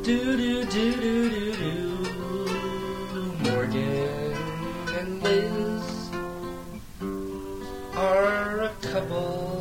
Do do do do do do. Morgan and Liz are a couple